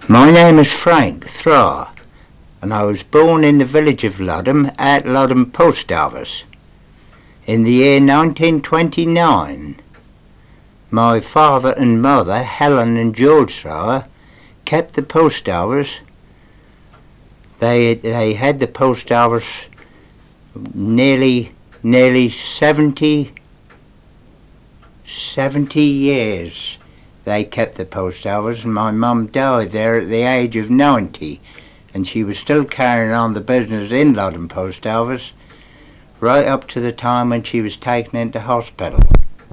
My name is Frank Thrar, and I was born in the village of Ludham at Ludham Post Office in the year 1929. My father and mother, Helen and George Thrar, kept the post office. They had the post office nearly 70 years. They kept the post office, and my mum died there at the age of 90, and she was still carrying on the business in Ludham Post Office right up to the time when she was taken into hospital.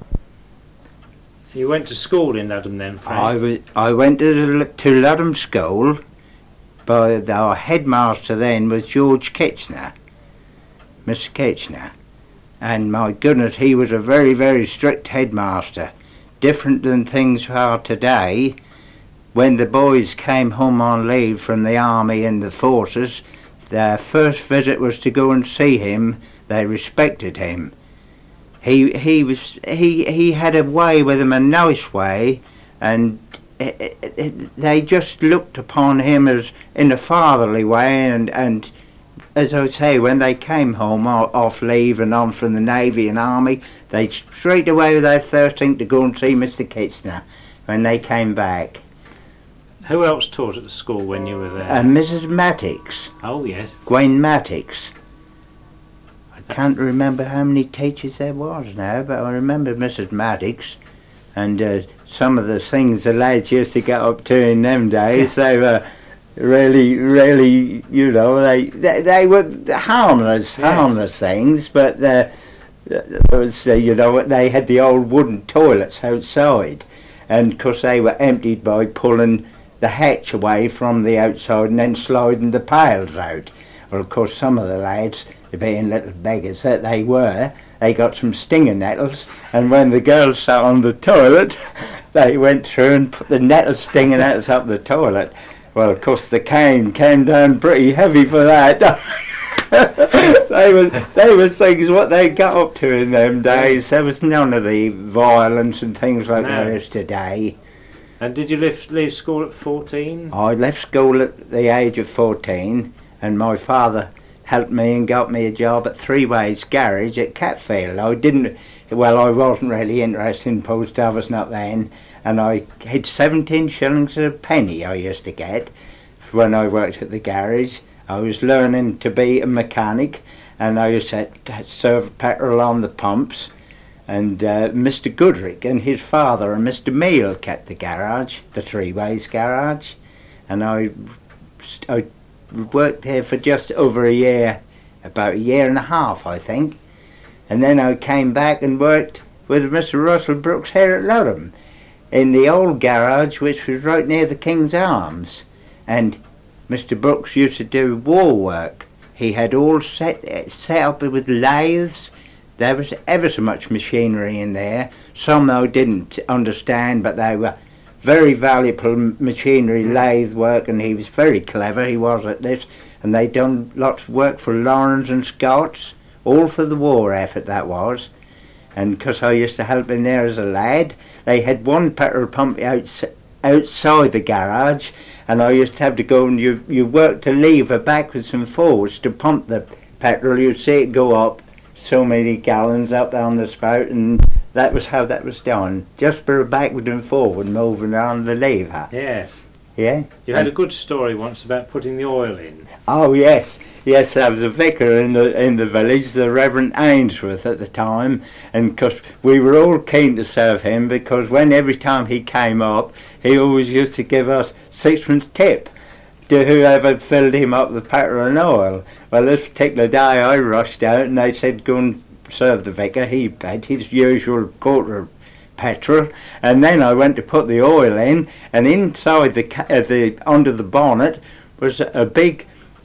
You went to school in Ludham then, Frank? I went to Ludham School, but our headmaster then was George Kitchener, Mr. Kitchener, and my goodness, he was a very, very strict headmaster. Different than things are today. When the boys came home on leave from the army and the forces, their first visit was to go and see him. They respected him. He had a way with them, a nice way, and they just looked upon him as in a fatherly way, and as I say, when they came home off leave and on from the Navy and Army, they straight away with their first thing to go and see Mr. Kitchener when they came back. Who else taught at the school when you were there? Mrs. Mattix. Oh, yes. Gwen Mattix. I can't remember how many teachers there was now, but I remember Mrs. Mattix, and some of the things the lads used to get up to in them days, they were really, you know, they were harmless things, but was, you know, they had the old wooden toilets outside, and of course they were emptied by pulling the hatch away from the outside and then sliding the pails out. Well, of course, some of the lads, being little beggars that they were, they got some stinging nettles, and when the girls sat on the toilet, they went through and put the stinging nettles up the toilet. Well, of course, the cane came down pretty heavy for that. they were things what they got up to in them days. There was none of the violence and things like there is today. And did you leave school at 14? I left school at the age of 14, and my father helped me and got me a job at Three Ways Garage at Catfield. I wasn't really interested in post office, not then, and I had 17 shillings a penny I used to get when I worked at the garage. I was learning to be a mechanic, and I used to serve petrol on the pumps, and Mr. Goodrick and his father and Mr. Meal kept the garage, the Three Ways Garage, and I worked there for just over a year, about a year and a half I think, and then I came back and worked with Mr. Russell Brooks here at Ludham in the old garage which was right near the King's Arms, and Mr. Brooks used to do war work. He had all set up with lathes. There was ever so much machinery in there. Some I didn't understand, but they were very valuable machinery, lathe work, and he was very clever, he was at this, and they'd done lots of work for Lawrence and Scott's, all for the war effort that was. And because I used to help in there as a lad, they had one petrol pump outside the garage, and I used to have to go and you worked a lever backwards and forwards to pump the petrol. You'd see it go up so many gallons up on the spout, and that was how that was done. Just for backward and forward, moving on the lever. Yes. Yeah? You had a good story once about putting the oil in. Oh, yes. Yes, there was a vicar in the village, the Reverend Ainsworth at the time, and because we were all keen to serve him, because every time he came up, he always used to give us sixpence tip to whoever filled him up with petrol and oil. Well, this particular day I rushed out and they said go and serve the vicar. He paid his usual quarter of petrol, and then I went to put the oil in, and inside under the bonnet was a big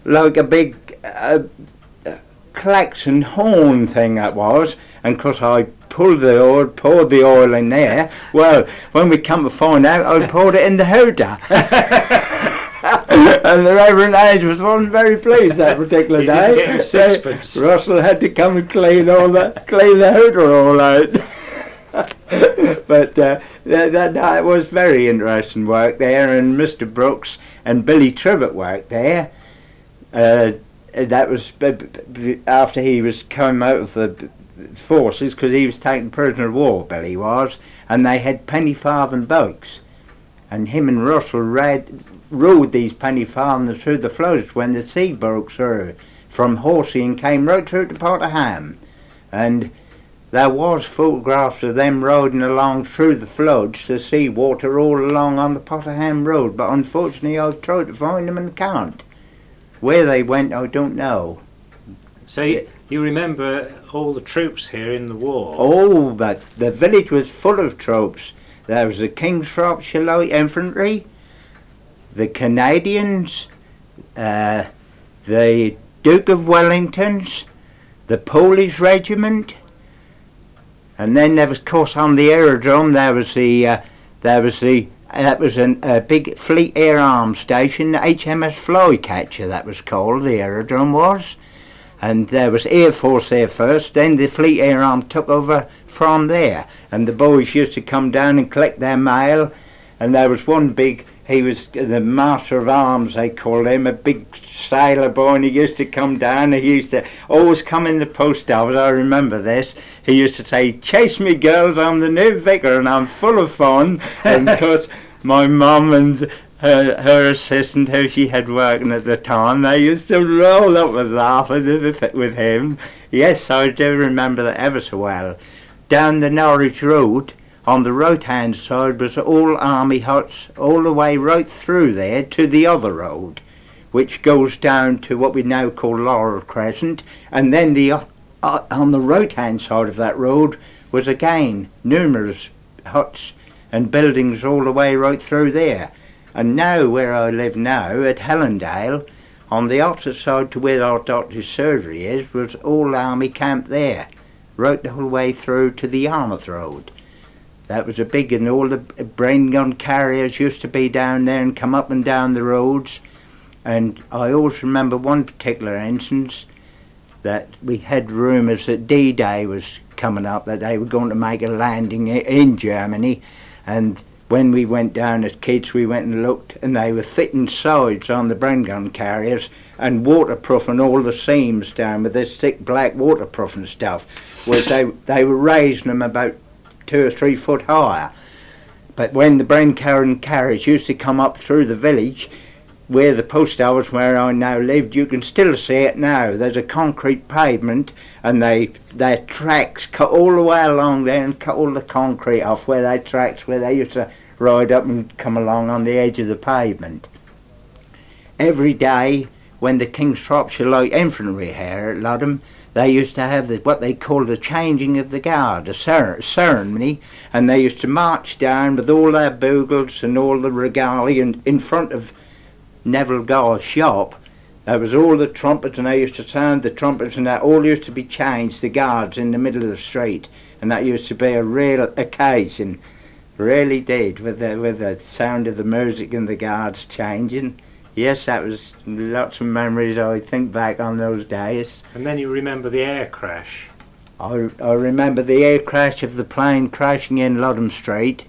klaxon horn thing that was, and because I poured the oil in there, well, when we come to find out, I poured it in the hooter. And the Reverend Ainsworth wasn't very pleased that particular day. Didn't get sixpence. Russell had to come and clean the hooter all out. But that was very interesting work there, and Mr. Brooks and Billy Trivett worked there. That was after he was come out of the forces, because he was taken prisoner of war, Billy was, and they had penny farthing boats, and him and Russell rowed these penny farthings through the floods when the sea broke through from Horsey and came right through to Potterham, and there was photographs of them riding along through the floods, the sea water all along on the Potterham Road, but unfortunately I've tried to find them and can't. Where they went, I don't know. So you remember all the troops here in the war? Oh, but the village was full of troops. There was the King's Shropshire Light Infantry, the Canadians, the Duke of Wellington's, the Polish Regiment, and then there was, of course, on the aerodrome there was a big Fleet Air Arms station, the HMS Flycatcher that was called, the aerodrome was. And there was Air Force there first, then the Fleet Air Arm took over from there. And the boys used to come down and collect their mail. And there was one big, he was the Master of Arms, they called him, a big sailor boy, and he used to come down, he used to always come in the post office, I remember this. He used to say, "Chase me girls, I'm the new vicar and I'm full of fun." And of course my mum and her assistant, who she had working at the time, they used to roll up with laughing with him. Yes, I do remember that ever so well. Down the Norwich Road, on the right hand side, was all army huts all the way right through there to the other road, which goes down to what we now call Laurel Crescent, and then on the right hand side of that road was again numerous huts and buildings all the way right through there. And now where I live now at Helendale, on the opposite side to where our doctor's surgery is, was all army camp there, right the whole way through to the Yarmouth Road. That was a big, and all the brain gun carriers used to be down there and come up and down the roads. And I always remember one particular instance that we had rumours that D-Day was coming up, that they were going to make a landing in Germany. And when we went down as kids, we went and looked, and they were fitting sides on the brain gun carriers and waterproofing all the seams down with this thick black waterproofing stuff, which they were raising them about 2 or 3 foot higher. But when the brain carriers used to come up through the village, where the post office where I now lived, you can still see it now. There's a concrete pavement, and their tracks cut all the way along there and cut all the concrete off where they tracks where they used to ride up and come along on the edge of the pavement. Every day when the King's Shropshire Light Infantry here at Ludham, they used to have what they call the changing of the guard, a ceremony, and they used to march down with all their bugles and all the regalia in front of Neville Gaw's shop. There was all the trumpets, and they used to sound the trumpets, and that all used to be changed, the guards in the middle of the street, and that used to be a real occasion, really did, with the sound of the music and the guards changing. Yes, that was lots of memories. I think back on those days. And then you remember the air crash. I remember the air crash of the plane crashing in Ludham Street.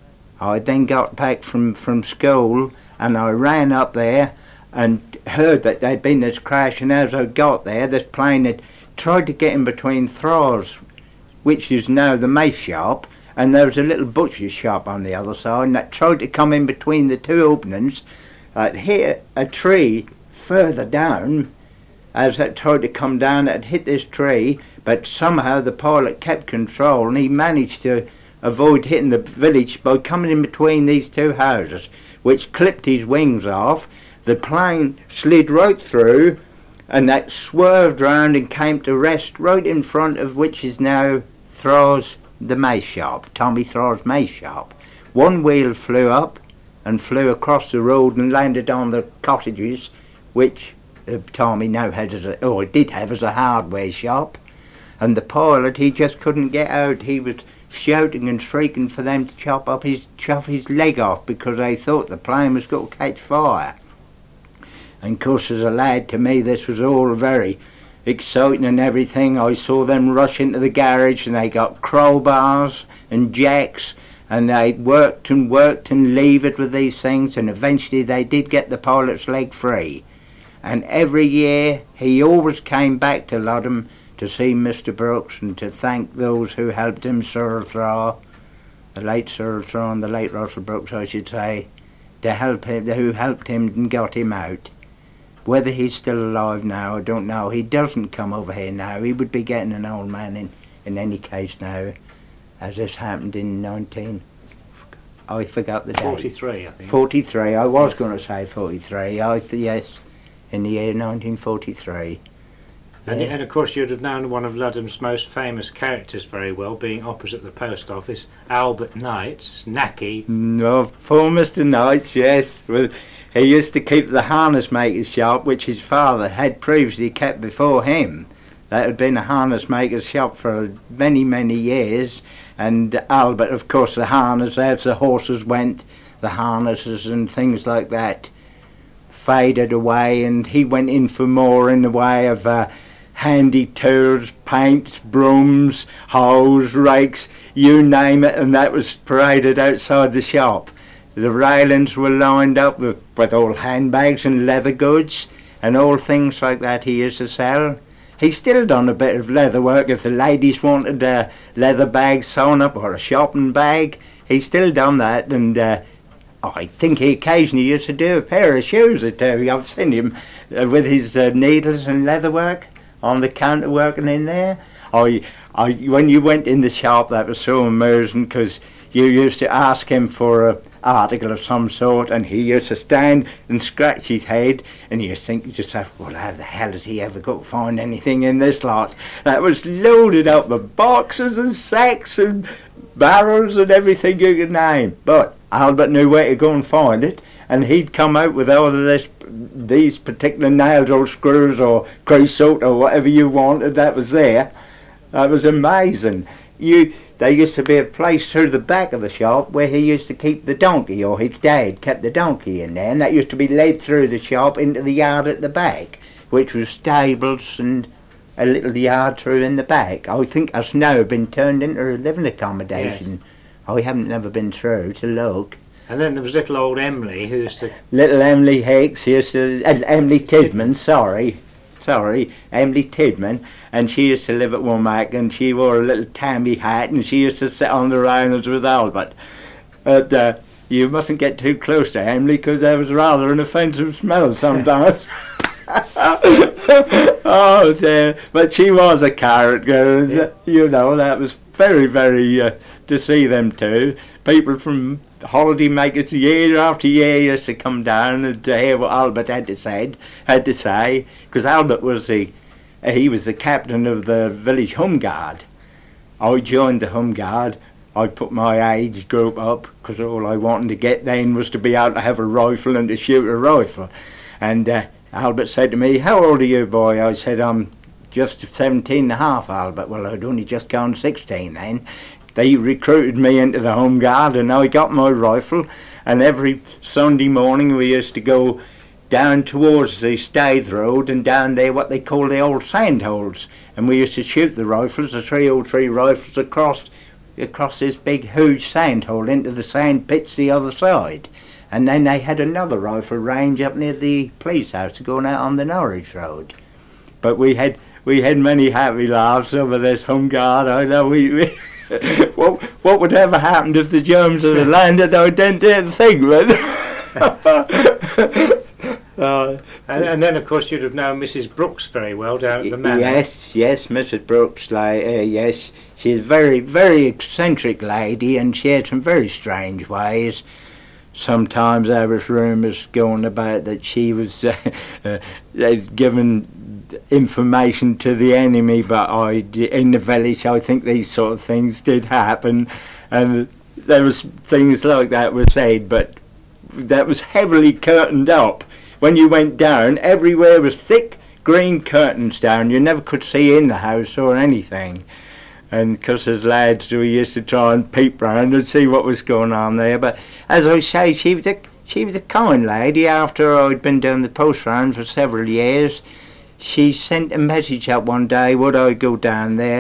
I then got back from school, and I ran up there and heard that there'd been this crash, and as I got there, this plane had tried to get in between Throws, which is now the Mace shop, and there was a little butcher's shop on the other side, and that tried to come in between the two openings. I'd hit a tree further down. As it tried to come down, it hit this tree, but somehow the pilot kept control, and he managed to avoid hitting the village by coming in between these two houses, which clipped his wings off. The plane slid right through, and that swerved round and came to rest right in front of which is now Throws, the Mace shop, Tommy Throws Mace shop. One wheel flew up and flew across the road and landed on the cottages, which Tommy now had did have as a hardware shop. And the pilot, he just couldn't get out. He was shouting and shrieking for them to chop his leg off, because they thought the plane was going to catch fire. And of course, as a lad, to me this was all very exciting and everything. I saw them rush into the garage, and they got crowbars and jacks, and they worked and levered with these things, and eventually they did get the pilot's leg free. And every year he always came back to Loddham to see Mr. Brooks and to thank those who helped him, Cyril Thaw, the late Cyril Thaw and the late Russell Brooks, I should say, to help him, who helped him and got him out. Whether he's still alive now, I don't know. He doesn't come over here now. He would be getting an old man in any case now, as this happened in I forgot the date. 43, I think. 43, I was Yes. going to say 43, yes, in the year 1943. And of course you'd have known one of Ludham's most famous characters very well, being opposite the post office, Albert Knights, Nacky. No, poor Mr. Knights, yes. Well, he used to keep the harness maker's shop, which his father had previously kept before him. That had been a harness maker's shop for many, many years. And Albert, of course, the harness, as the horses went, the harnesses and things like that faded away, and he went in for more in the way of handy tools, paints, brooms, hoes, rakes, you name it, and that was paraded outside the shop. The railings were lined up with all handbags and leather goods and all things like that he used to sell. He still done a bit of leather work. If the ladies wanted a leather bag sewn up or a shopping bag, he still done that, and I think he occasionally used to do a pair of shoes or two. I've seen him with his needles and leather work on the counter working in there. When you went in the shop, that was so amusing, because you used to ask him for an article of some sort, and he used to stand and scratch his head, and you think to yourself, well, how the hell has he ever got to find anything in this lot? That was loaded up with boxes and sacks and barrels and everything you could name. But Albert knew where to go and find it, and he'd come out with all of these particular nails or screws or creosote or whatever you wanted that was there. That was amazing. There used to be a place through the back of the shop where he used to keep the donkey, or his dad kept the donkey in there, and that used to be led through the shop into the yard at the back, which was stables and a little yard through in the back. I think that's now been turned into a living accommodation. Yes. I haven't never been through to look. And then there was little old Emily, who used to... Little Emily Hicks, Emily Tidman, sorry, Emily Tidman, and she used to live at Womack, and she wore a little tammy hat, and she used to sit on the rounds with Albert. But you mustn't get too close to Emily, because there was rather an offensive smell sometimes. Oh dear, but she was a character, and you know, that was very, very, to see them two. People from holiday makers year after year used to come down and to hear what Albert had to say, because Albert was the captain of the village home guard. I joined the home guard. I put my age group up, because all I wanted to get then was to be able to have a rifle and to shoot a rifle. And Albert said to me, "How old are you, boy?" I said, "I'm just 17 and a half, Albert." Well, I'd only just gone 16 then. They recruited me into the home guard, and I got my rifle, and every Sunday morning we used to go down towards the Staithe Road, and down there what they call the old sand holes, and we used to shoot the rifles, the 303 rifles, across this big huge sand hole into the sand pits the other side. And then they had another rifle range up near the police house going out on the Norwich Road. But we had many happy laughs over this home guard. I know what would ever happen if the Germans had landed? I didn't think, but and then, of course, you'd have known Mrs. Brooks very well down at the manor. Yes, Mrs. Brooks. Yes, she's a very, very eccentric lady, and she had some very strange ways. Sometimes there was rumours going about that she was giving information to the enemy, but in the village I think these sort of things did happen, and there was things like that were said, but that was heavily curtained up. When you went down, everywhere was thick green curtains down. You never could see in the house or anything. And because as lads we used to try and peep round and see what was going on there. But as I say, she was a kind lady. After I'd been doing the post round for several years, she sent a message up one day, would I go down there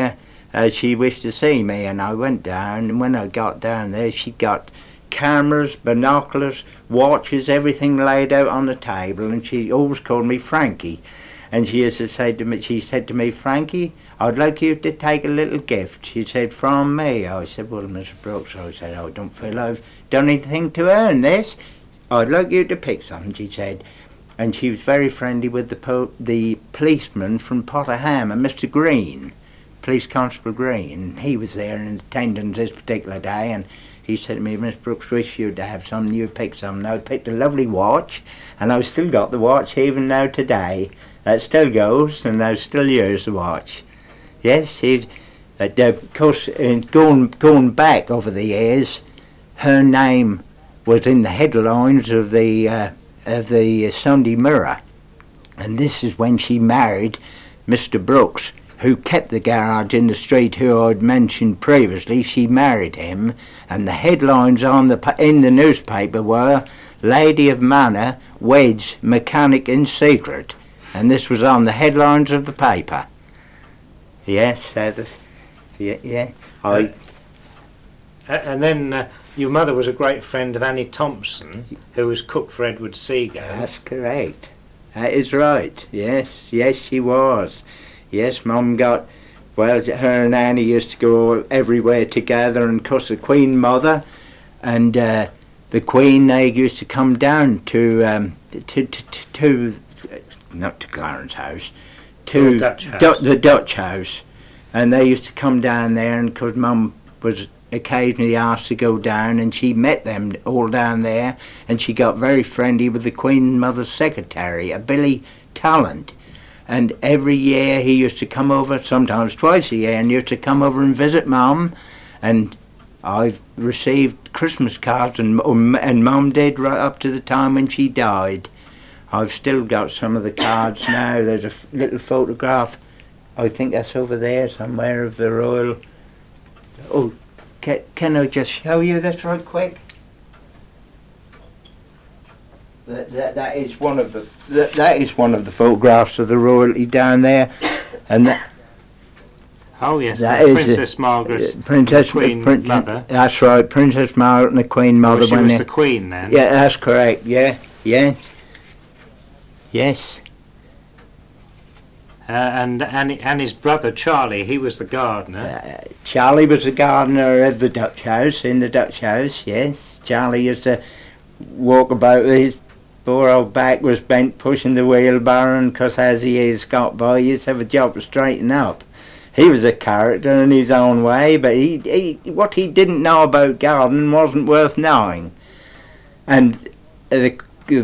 she wished to see me, and I went down, and when I got down there, she got cameras, binoculars, watches, everything laid out on the table, and she always called me Frankie. And she used to say to me, she said to me, Frankie, I'd like you to take a little gift. She said, from me. I said, well, Mr. Brooks, I said, I don't feel I've done anything to earn this. I'd like you to pick something, she said. And she was very friendly with the policeman from Potterham, Mr. Green, Police Constable Green. He was there in attendance this particular day, and he said to me, Miss Brooks, wish you to have something, you pick something. I picked a lovely watch, and I've still got the watch even now today. That still goes, and I still use the watch. Yes, of course, going back over the years, her name was in the headlines of the Sunday Mirror, and this is when she married Mr. Brooks, who kept the garage in the street, who I'd mentioned previously. She married him, and the headlines in the newspaper were Lady of Manor weds mechanic in secret, and this was on the headlines of the paper. Yes, yeah. And then your mother was a great friend of Annie Thompson, who was cook for Edward Seago. That's correct. That is right. Yes, she was. Yes, Mum got, well, her and Annie used to go everywhere together, and of course the Queen Mother and the Queen, they used to come down to not to Clarence House, to the Dutch House. The Dutch House, and they used to come down there, and because Mum was occasionally asked to go down, and she met them all down there, and she got very friendly with the Queen Mother's secretary, a Billy Talent. And every year he used to come over, sometimes twice a year, and used to come over and visit Mum. And I've received Christmas cards, and Mum did right up to the time when she died. I've still got some of the cards now. There's a little photograph, I think that's over there somewhere, of the royal. Oh, can I just show you this right quick? That is one of the photographs of the royalty down there, and that. Oh yes, that is Princess Margaret, Princess Queen Mother. That's right, Princess Margaret and the Queen Mother. She was the Queen then. Yeah, that's correct. Yeah, yes. And Annie's brother Charlie, he was the gardener. Charlie was the gardener of the Dutch House, in the Dutch House. Yes, Charlie used to walk about with his poor old back was bent pushing the wheelbarrow, and because as he is got by, he used to have a job to straighten up. He was a character in his own way, but he what he didn't know about gardening wasn't worth knowing. And the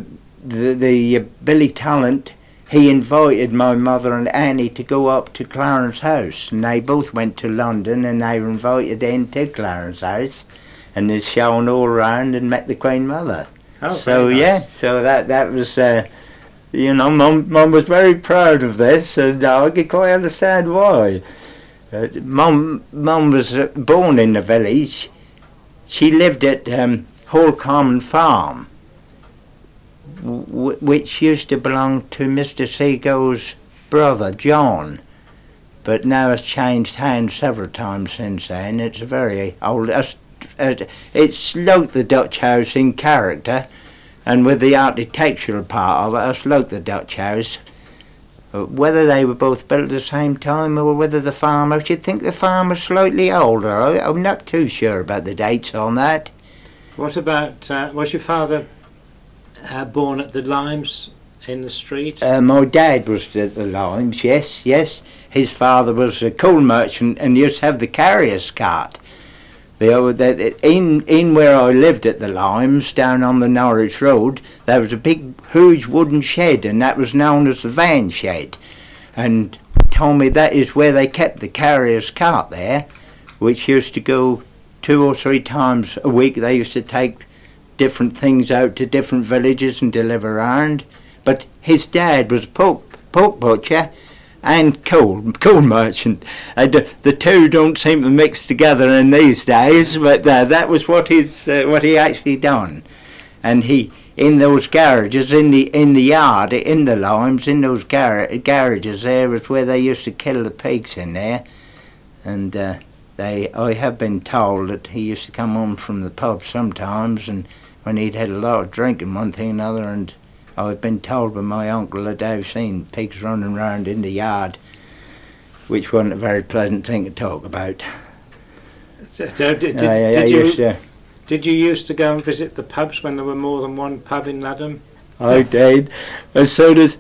Billy Talent, he invited my mother and Annie to go up to Clarence House, and they both went to London, and they were invited in to Clarence House, and they're shown all around and met the Queen Mother. Oh, so nice. Yeah, so that was, Mum was very proud of this, and I could quite understand why. Mum was born in the village. She lived at Hall Common Farm, which used to belong to Mr. Seago's brother, John, but now it's changed hands several times since then. It's a very old. It's like the Dutch House in character, and with the architectural part of it, it's like the Dutch House. Whether they were both built at the same time, or whether the farm, I should think the farm was slightly older. I'm not too sure about the dates on that. What about, was your father born at the Limes in the street? My dad was at the Limes, yes. His father was a coal merchant and used to have the carrier's cart. In where I lived at the Limes, down on the Norwich Road, there was a big, huge wooden shed, and that was known as the van shed. And told me that is where they kept the carrier's cart there, which used to go 2 or 3 times a week. They used to take different things out to different villages and deliver around. But his dad was a pork butcher and coal merchant. The two don't seem to mix together in these days, but that was what he actually done. And he, in those garages, in the yard, in the Limes, in those garages there was where they used to kill the pigs in there. And I have been told that he used to come home from the pub sometimes, and when he'd had a lot of drink and one thing and another, and I've been told by my uncle that I've seen pigs running around in the yard, which wasn't a very pleasant thing to talk about. So did you used to go and visit the pubs when there were more than one pub in Ludham? I did. As soon as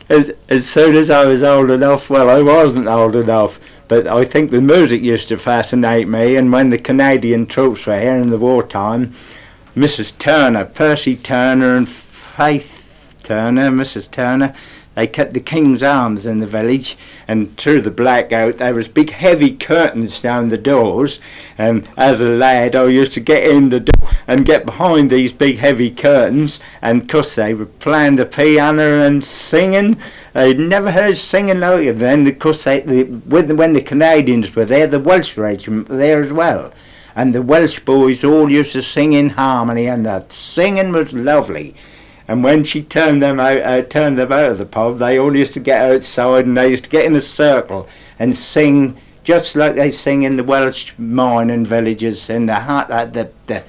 I was old enough, well, I wasn't old enough, but I think the music used to fascinate me, and when the Canadian troops were here in the wartime, Mrs. Turner, Percy Turner and Faith Turner, Mrs. Turner, they kept the King's Arms in the village, and through the blackout there was big heavy curtains down the doors, and as a lad I used to get in the door and get behind these big heavy curtains, and 'cause they were playing the piano and singing. I'd never heard singing like it then, because when the Canadians were there, the Welsh regiment were there as well, and the Welsh boys all used to sing in harmony, and the singing was lovely. And when she turned them out of the pub, they all used to get outside and they used to get in a circle and sing just like they sing in the Welsh mining villages. In the heart, that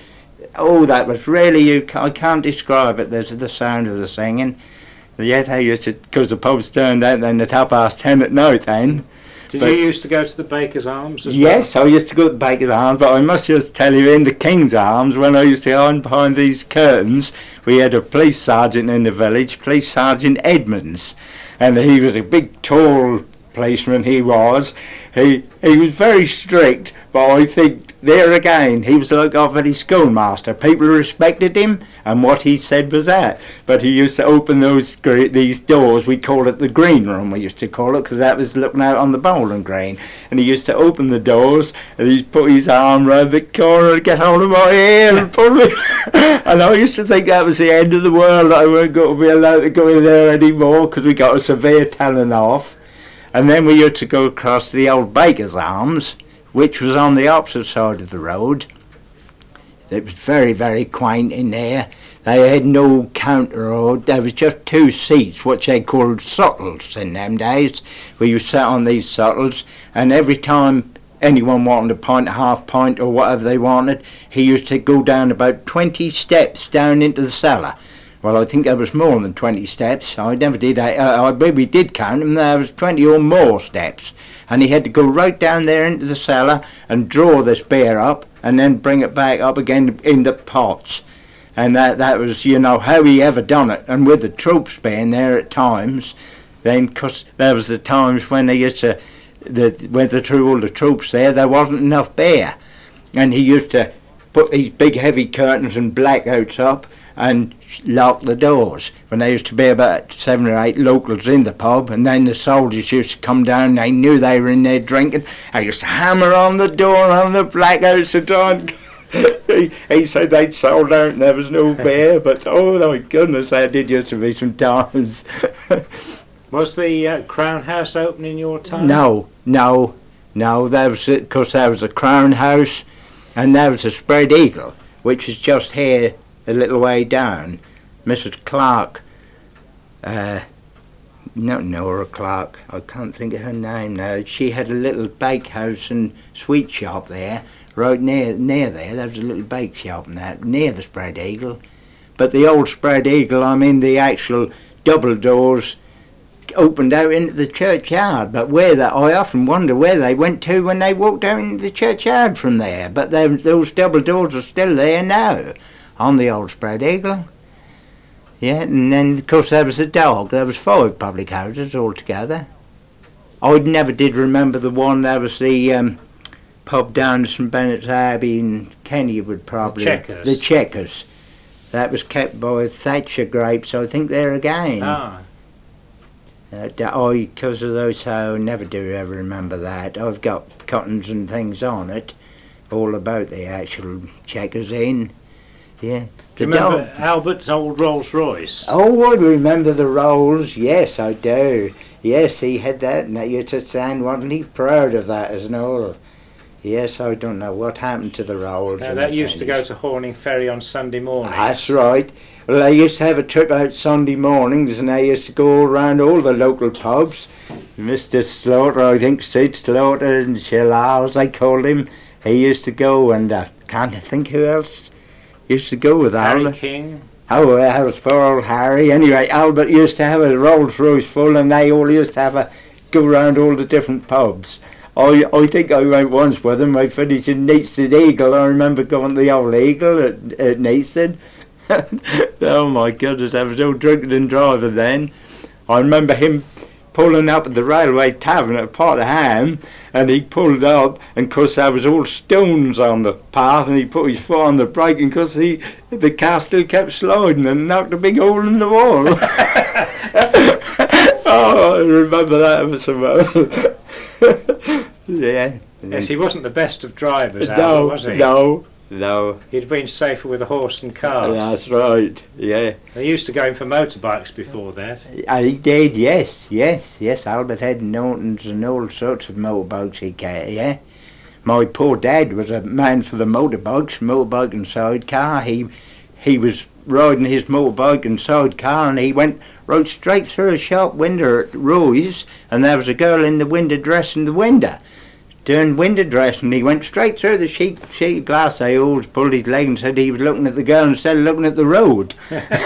was really, I can't describe it. There's the sound of the singing. Yet I used to, because the pubs turned out then at 10:30 at night then. Did you used to go to the Baker's Arms as well? Yes, I used to go to the Baker's Arms, but I must just tell you, in the King's Arms, when I used to hide behind these curtains, we had a police sergeant in the village, Police Sergeant Edmonds, and he was a big, tall policeman, he was. He was very strict, but I think, there again, he was like our village schoolmaster. People respected him, and what he said was that. But he used to open these doors, we called it the green room, we used to call it, because that was looking out on the bowling green. And he used to open the doors, and he'd put his arm round the corner and get hold of my ear and pull me. And I used to think that was the end of the world, that I weren't going to be allowed to go in there anymore, because we got a severe telling off. And then we used to go across to the old Baker's Arms, which was on the opposite side of the road. It was very, very quaint in there. They had no counter, or there was just two seats, which they called suttles in them days, where you sat on these suttles, and every time anyone wanted a pint, a half pint, or whatever they wanted, he used to go down about 20 steps down into the cellar. Well, I think there was more than 20 steps. I never did. I maybe did count them. There was 20 or more steps. And he had to go right down there into the cellar and draw this beer up and then bring it back up again in the pots. And that was, how he ever done it. And with the troops being there at times, then, 'cause there was the times when they used to, all the troops there wasn't enough beer. And he used to put these big heavy curtains and blackouts up and lock the doors. When there used to be about 7 or 8 locals in the pub, and then the soldiers used to come down, and they knew they were in there drinking. I used to hammer on the door on the blackouts and on. He said they'd sold out and there was no beer, but oh my goodness, there did used to be some times. Was the Crown House open in your time? No. There was, because there was a Crown House, and there was a Spread Eagle, which is just here a little way down. Mrs. Clark, not Nora Clark, I can't think of her name now. She had a little bakehouse and sweet shop there, right near there. There was a little bake shop and that, near the Spread Eagle. But the old Spread Eagle, the actual double doors opened out into the churchyard, but I often wonder where they went to when they walked out into the churchyard from there. But those double doors are still there now, on the old Spread Eagle. Yeah, and then of course there was a dog. There was 5 public houses altogether. I never did remember the one. There was the pub down at St Bennett's Abbey in Kennywood, probably. The Checkers. That was kept by Thatcher Grapes, I think, there again. Ah. Because of those, so I never do ever remember that. I've got cottons and things on it, all about the actual Checkers Inn. Yeah. Do you remember Albert's old Rolls Royce? Oh, I remember the Rolls. Yes, I do. Yes, he had that, and that used to stand, wasn't he proud of that as an old? Yes, I don't know what happened to the Rolls. Now, that used to go to Horning Ferry on Sunday morning. That's right. Well, they used to have a trip out Sunday mornings, and they used to go around all the local pubs, Mr. Slaughter, I think Sid Slaughter and Shillars, they called him. He used to go, and can't think who else used to go with Harry Albert. King. Oh, that was for old Harry. Anyway, Albert used to have a Rolls Royce full, and they all used to have a go round all the different pubs. I think I went once with them. I finished in Neatsted Eagle. I remember going to the old Eagle at Neatsted. Oh my goodness, I was all drinking and driving then. I remember him pulling up at the railway tavern at Potterham, and he pulled up, and 'cause there was all stones on the path, and he put his foot on the brake, and 'cause the car still kept sliding and knocked a big hole in the wall. Oh, I remember that ever so yeah. Yes, he wasn't the best of drivers, Albert, was he? No. He'd been safer with a horse and cars. That's right, yeah. They used to go in for motorbikes before that. He did, yes. Albert had Nortons and all sorts of motorbikes he carried, yeah. My poor dad was a man for the motorbike and sidecar. He was riding his motorbike and sidecar, and he rode straight through a shop window at Roy's, and there was a girl in the window dressing the window. Doing window dressing, he went straight through the sheet of glass. They always pulled his leg and said he was looking at the girl instead of looking at the road.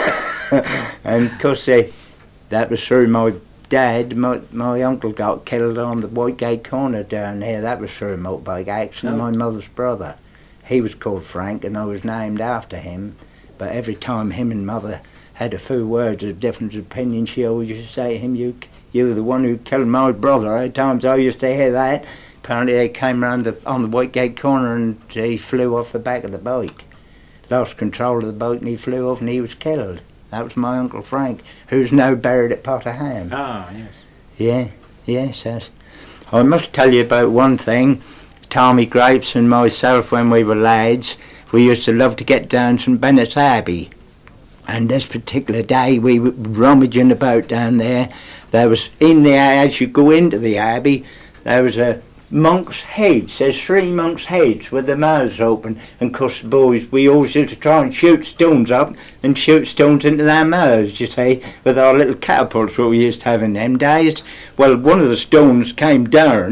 And of course, that was through my dad. My uncle got killed on the Whitegate corner down here. That was through a motorbike accident. My mother's brother. He was called Frank, and I was named after him. But every time him and mother had a few words of different opinion, she always used to say to him, "You were the one who killed my brother." At times I used to hear that. Apparently they came round on the Whitegate corner, and he flew off the back of the bike. Lost control of the bike, and he flew off, and he was killed. That was my Uncle Frank, who's now buried at Potterham. Ah, yes. Yes. I must tell you about one thing. Tommy Grapes and myself, when we were lads, we used to love to get down to Bennett's Abbey. And this particular day we were rummaging about down there. There was, as you go into the Abbey, there was a monk's heads. There's 3 monks' heads with their mouths open, and 'cause the boys, we always used to try and shoot stones up and shoot stones into their mouths, you see, with our little catapults what we used to have in them days. Well, one of the stones fell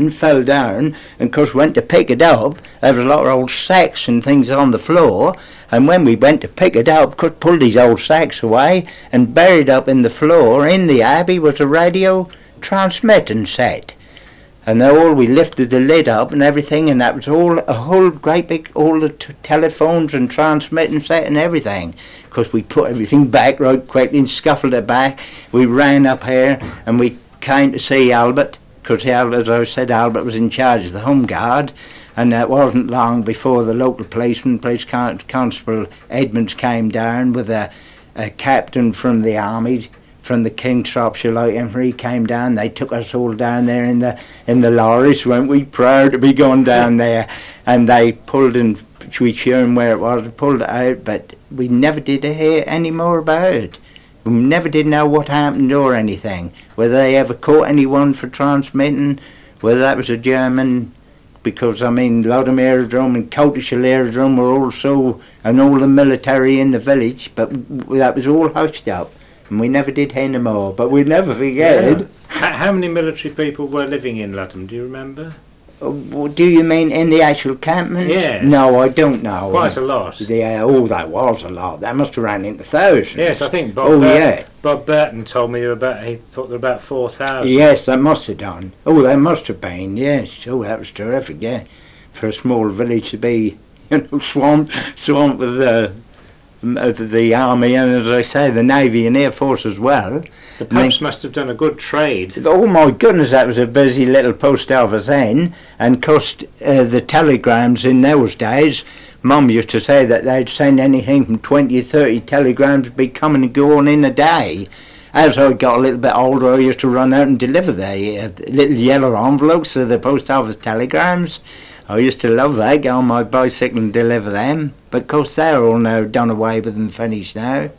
down, and 'cause we went to pick it up, there was a lot of old sacks and things on the floor, and when we went to pick it up, 'cause pulled these old sacks away, and buried up in the floor in the Abbey was a radio transmitting set. And we lifted the lid up and everything, and that was a whole great big, all the telephones and transmitting set and everything. Because we put everything back right quickly and scuffled it back. We ran up here and we came to see Albert, because as I said, Albert was in charge of the Home Guard, and it wasn't long before the local policeman, Police Constable Edmonds, came down with a captain from the army, from the King's Shropshire Light Infantry. Came down. They took us all down there in the lorries. Weren't we proud to be going down there? And they pulled in. We showed where it was. Pulled it out, but we never did hear any more about it. We never did know what happened or anything. Whether they ever caught anyone for transmitting. Whether that was a German. Because Lotham Aerodrome and Coltishall Aerodrome were also, and all the military in the village. But that was all hushed up. And we never did hear no more, but we'd never forget. Yeah. How many military people were living in Ludham, do you remember? Do you mean in the actual encampments? Yes. No, I don't know. Quite a lot. Yeah, that was a lot. That must have ran into thousands. Yes, I think Bob Burton told me he thought there were about 4,000. Yes, that must have done. Oh, that must have been, yes. Oh, that was terrific, yeah. For a small village to be, swamped with the army, and as I say, the navy and air force as well. The pubs must have done a good trade. Oh my goodness, that was a busy little post office then, and cost the telegrams in those days. Mum used to say that they'd send anything from 20 or 30 telegrams be coming and going in a day. As I got a little bit older, I used to run out and deliver the little yellow envelopes of the post office telegrams. I used to love that, go on my bicycle and deliver them. But of course they're all now done away with and finished now.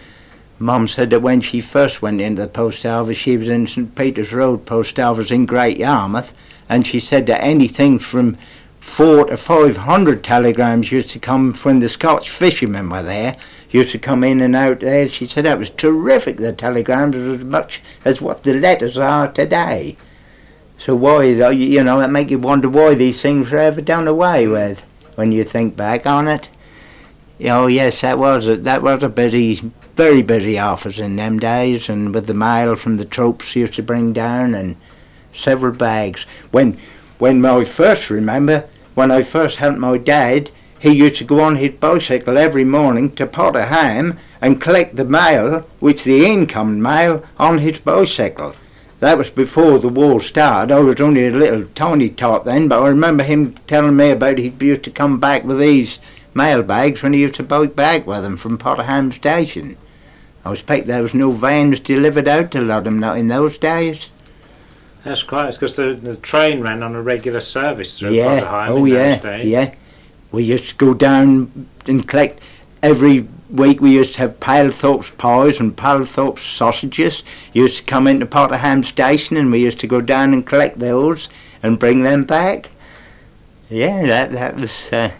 Mum said that when she first went into the post office, she was in St Peter's Road post office in Great Yarmouth, and she said that anything from 400 to 500 telegrams used to come when the Scotch fishermen were there, used to come in and out there. She said that was terrific, the telegrams, as much as what the letters are today. So why, you know, it make you wonder why these things were ever done away with when you think back on it. Oh yes, that was a very busy office in them days, and with the mail from the troops used to bring down and several bags. When I first remember, when I first helped my dad, he used to go on his bicycle every morning to Potterham and collect the mail, which the incoming mail, on his bicycle. That was before the war started. I was only a little tiny tot then, but I remember him telling me about he used to come back with these mail bags when he used to bike back with them from Potterham Station. I expect there was no vans delivered out to Ludham not in those days. That's quite, it's because the train ran on a regular service through Yeah, Potterheim oh in yeah, those days. yeah. We used to go down and collect every week. We used to have Palethorpe's pies and Palethorpe's sausages. Used to come into Potterham Station, and we used to go down and collect those and bring them back. Yeah, that was. Yeah.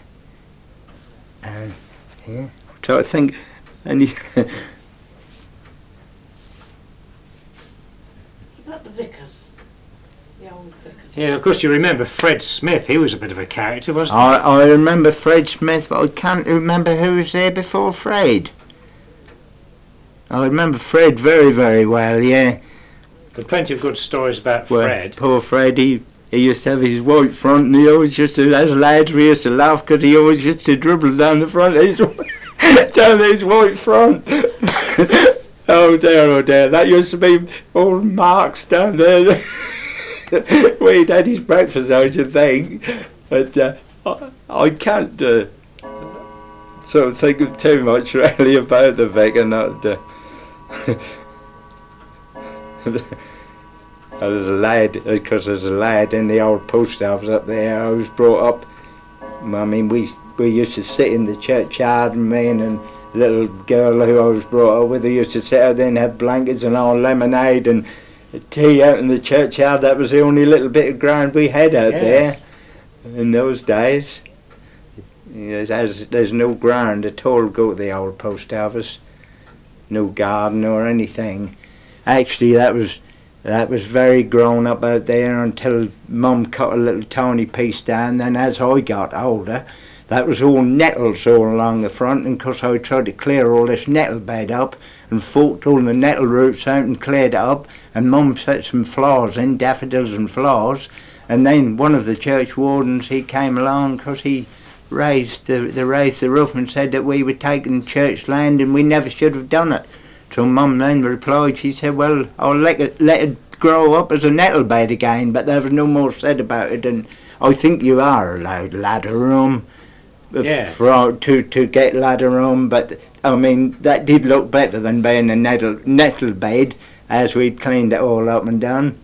So I think, and About the Vickers, the old Vickers. Yeah, of course you remember Fred Smith. He was a bit of a character, wasn't he? I remember Fred Smith, but I can't remember who was there before Fred. I remember Fred very, very well, yeah. There are plenty of good stories about Well, Fred. poor Fred, he used to have his white front, and he always used to, as lads, we used to laugh because he always used to dribble down the front of his, down his white front. Oh dear, that used to be all marks down there. Where he'd had his breakfast, I should think. But I can't sort of think of too much really about the vicar, not I was a lad, because as a lad in the old post office up there, I was brought up. I mean, we used to sit in the churchyard, and me and a little girl who I was brought up with, we used to sit out there and have blankets and all lemonade and tea out in the churchyard. That was the only little bit of ground we had out there in those days. There's no ground at all to go to the old post office, no garden or anything. Actually, that was very grown up out there until Mum cut a little tiny piece down. Then as I got older, that was all nettles all along the front, and 'cause I tried to clear all this nettle bed up and forked all the nettle roots out and cleared it up, and Mum set some flowers in, daffodils and flowers, and then one of the church wardens, he came along 'cause he raised the roof and said that we were taking church land and we never should have done it. So Mum then replied, she said, well, I'll let it grow up as a nettle bed again, but there was no more said about it, and I think you are allowed ladder room to get ladder room, but I mean, that did look better than being a nettle bed, as we'd cleaned it all up and done.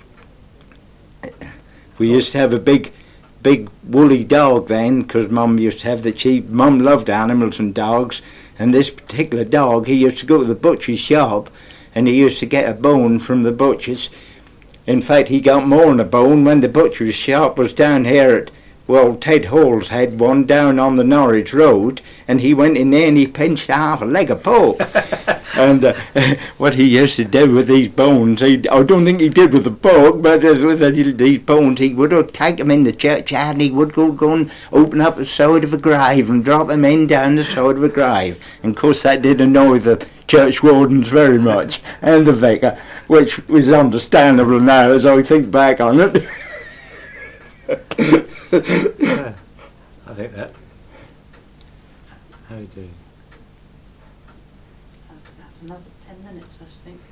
We used to have a big woolly dog then, because Mum used to have the cheap. Mum loved animals and dogs, and this particular dog, he used to go to the butcher's shop and he used to get a bone from the butcher's. In fact, he got more than a bone when the butcher's shop was down here at, well, Ted Hall's had one down on the Norwich Road, and he went in there and he pinched half a leg of pork. And what he used to do with these bones, I don't think he did with the pork, but with these bones, he would take them in the churchyard and he would go and open up the side of a grave and drop them in down the side of a grave. And of course that did annoy the church wardens very much, and the vicar, which was understandable now as I think back on it. Yeah, I think that. How do you do? That's another 10 minutes, I think.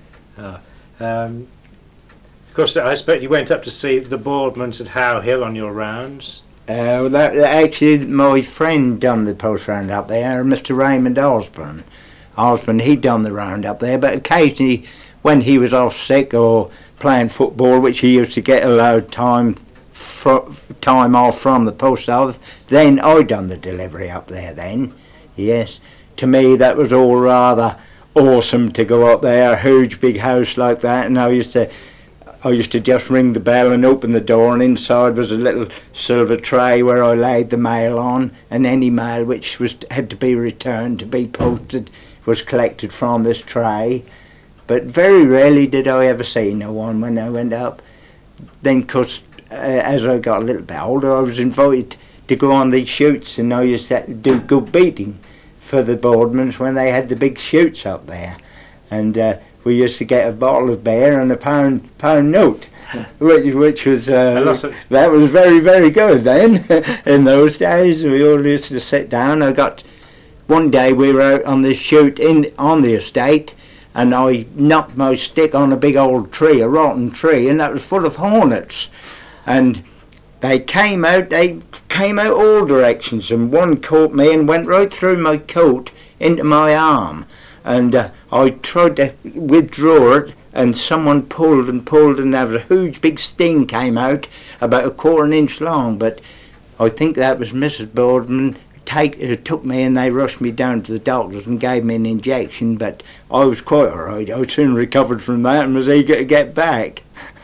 Of course, I expect you went up to see the Boardmans at How Hill on your rounds. Actually, my friend done the post round up there, Mr. Raymond Osborne. He done the round up there, but occasionally when he was off sick or playing football, which he used to get allowed time off from the post office, then I done the delivery up there then. Yes, to me that was all rather awesome to go up there, a huge big house like that, and I used to just ring the bell and open the door, and inside was a little silver tray where I laid the mail on, and any mail which had to be returned to be posted was collected from this tray. But very rarely did I ever see no one when I went up. then, cause as I got a little bit older, I was invited to go on these shoots, and I used to do good beating for the Boardmans when they had the big shoots up there, and we used to get a bottle of beer and a pound note, which was that was very, very good then. In those days, we all used to sit down. One day we were out on this shoot on the estate, and I knocked my stick on a big old tree, a rotten tree, and that was full of hornets. And they came out all directions, and one caught me and went right through my coat into my arm. And I tried to withdraw it, and someone pulled, and there was a huge big sting came out, about a quarter inch long. But I think that was Mrs. Boardman took me, and they rushed me down to the doctors and gave me an injection, but I was quite alright. I soon recovered from that and was eager to get back.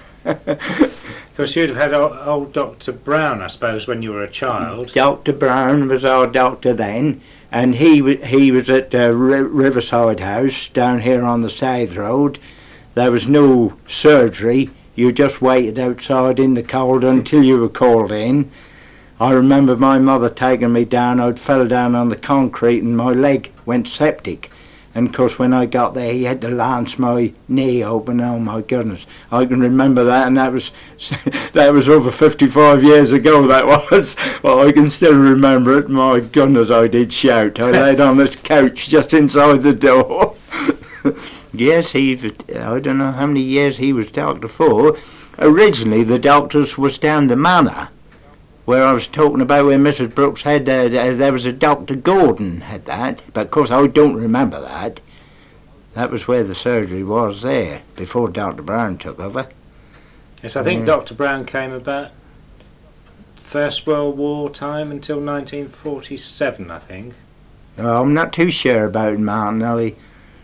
Because you'd have had old Dr. Brown, I suppose, when you were a child. Dr. Brown was our doctor then, and he was at Riverside House down here on the South Road. There was no surgery. You just waited outside in the cold until you were called in. I remember my mother taking me down. I fell down on the concrete and my leg went septic. And of course when I got there he had to lance my knee open. Oh my goodness, I can remember that, and that was over 55 years ago that was. Well, I can still remember it. My goodness, I did shout. I laid on this couch just inside the door. Yes, I don't know how many years he was doctor for. Originally the doctors was down the manor, where I was talking about where Mrs. Brooks had, there was a Dr. Gordon had that, but of course I don't remember that. That was where the surgery was there, before Dr. Brown took over. Yes, I think Dr. Brown came about First World War time until 1947, I think. Oh, I'm not too sure about Martin.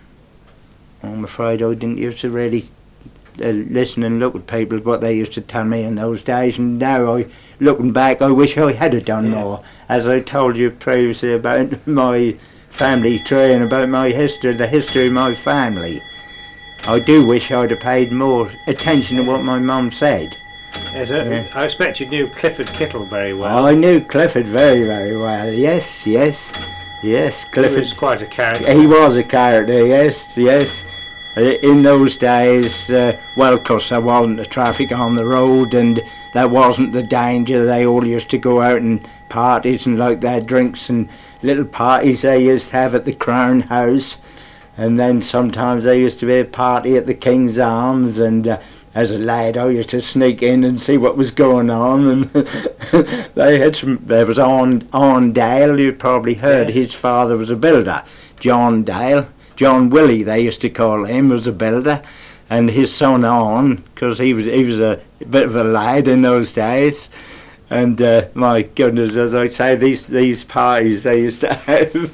I'm afraid I didn't used to really listen and look at people, what they used to tell me in those days, and now looking back, I wish I had done more. As I told you previously about my family tree and about my history, the history of my family, I do wish I'd have paid more attention to what my mum said. Yes, I expect you knew Clifford Kittle very well. I knew Clifford very, very well. Yes, Clifford. He was quite a character. He was a character, yes. In those days, well, of course, there wasn't the traffic on the road, and there wasn't the danger. They all used to go out and parties and like their drinks and little parties they used to have at the Crown House. And then sometimes there used to be a party at the King's Arms, and as a lad I used to sneak in and see what was going on. And there was Arn Dale, you've probably heard. Yes. His father was a builder, John Dale. John Willie, they used to call him, was a builder, and his son Arn, because he was a bit of a lad in those days. And my goodness, as I say, these parties they used to have.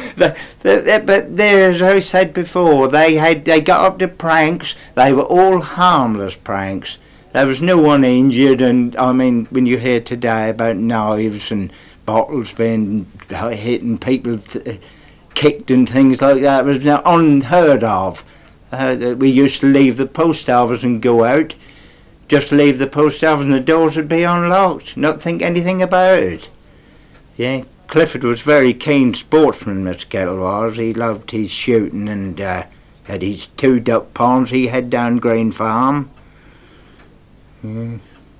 But there, as I said before, they got up to pranks. They were all harmless pranks. There was no one injured. And I mean, when you hear today about knives and bottles being hitting people, kicked and things like that, was unheard of. We used to leave the post office and go out. Just leave the post office and the doors would be unlocked. Not think anything about it. Yeah, Clifford was very keen sportsman, Mr. Kettle was. He loved his shooting and had his 2 duck ponds he had down Green Farm. And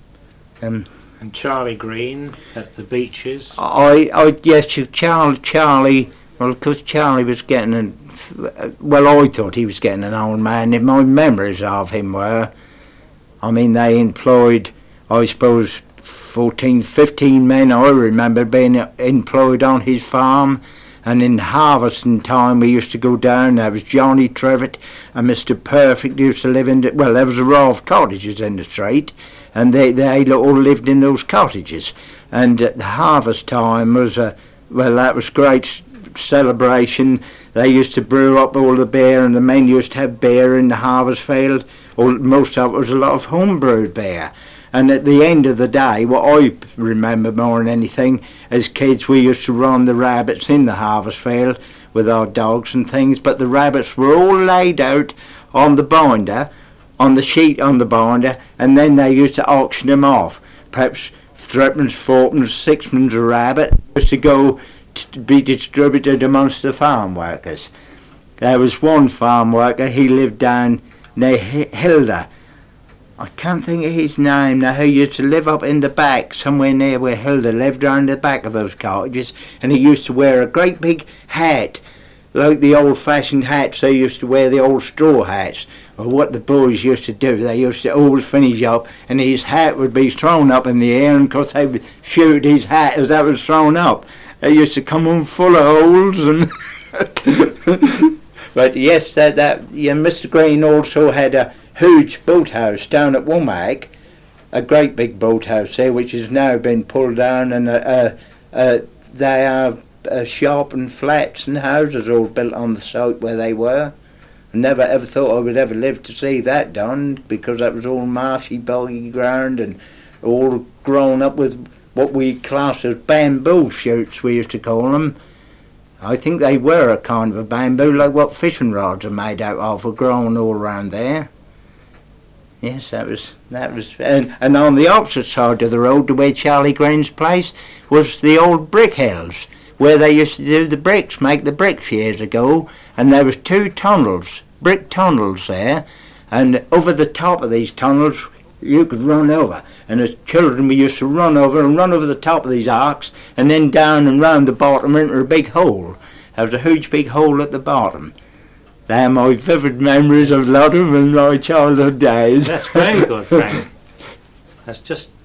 Charlie Green at the beaches. Yes, Charlie. Well, of course, Charlie was getting I thought he was getting an old man. If my memories of him were, I mean, they employed, I suppose, 14, 15 men. I remember being employed on his farm, and in harvesting time we used to go down. There was Johnny Trevitt and Mr. Perfect used to live there was a row of cottages in the street, and they all lived in those cottages. And at the harvest time was, that was great celebration. They used to brew up all the beer, and the men used to have beer in the harvest field. Most of it was a lot of homebrewed beer. And at the end of the day, what I remember more than anything, as kids we used to run the rabbits in the harvest field with our dogs and things, but the rabbits were all laid out on the binder on the sheet on the binder, and then they used to auction them off. Perhaps threepence, fourpence, sixpence a rabbit was to go to be distributed amongst the farm workers. There was one farm worker, he lived down near Hilda. I can't think of his name now, who used to live up in the back, somewhere near where Hilda lived, around the back of those cottages, and he used to wear a great big hat, like the old-fashioned hats they used to wear, the old straw hats. Or what the boys used to do, they used to always finish up, and his hat would be thrown up in the air, and of course they would shoot his hat as that was thrown up. They used to come on full of holes, and but yes, Mr. Green also had a huge boathouse down at Womack, a great big boathouse there, which has now been pulled down, and they are shop and flats and houses all built on the site where they were. I never ever thought I would ever live to see that done, because that was all marshy, boggy ground, and all grown up with what we classed as bamboo shoots, we used to call them. I think they were a kind of a bamboo, like what fishing rods are made out of, were grown all around there. Yes, that was, and on the opposite side of the road to where Charlie Green's place was the old brick hills, where they used to do the bricks, make the bricks years ago, and there was 2 tunnels, brick tunnels there, and over the top of these tunnels you could run over, and as children we used to run over the top of these arcs, and then down and round the bottom into a big hole. There was a huge big hole at the bottom. They are my vivid memories of Ludham and my childhood days. That's very good, Frank. That's just